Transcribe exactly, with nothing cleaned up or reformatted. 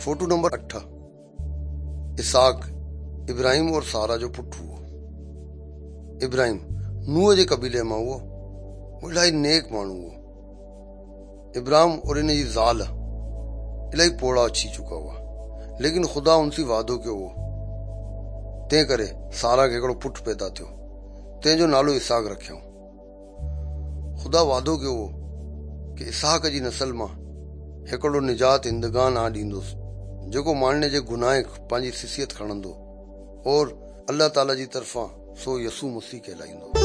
Photo number अठ इसहाक इब्राहिम और सारा जो पुट हुओ। इब्राहिम नूह जे कबीले मां हुओ, इलाही नेक माण्हू हुओ। इब्राहिम और इन जी ज़ाल इलाही पोड़ा अची चुका हुआ, लेकिन ख़ुदा उनसी वादो कयो हो। तंहिं करे सारा खे हिकिड़ो पुट पैदा थियो, तंहिंजो नालो इसहाक रखियऊं। ख़ुदा वादो कयो हो कि इसहाक जी नसल मां हिकिड़ो निजात इंदगान आ ॾींदुसि, जेको माण्हुनि जे गुनाह पंहिंजी सिसियत खणंदो और अल्लाह ताला जी तरफ़ां सो यसू मसीह कहलाईंदो।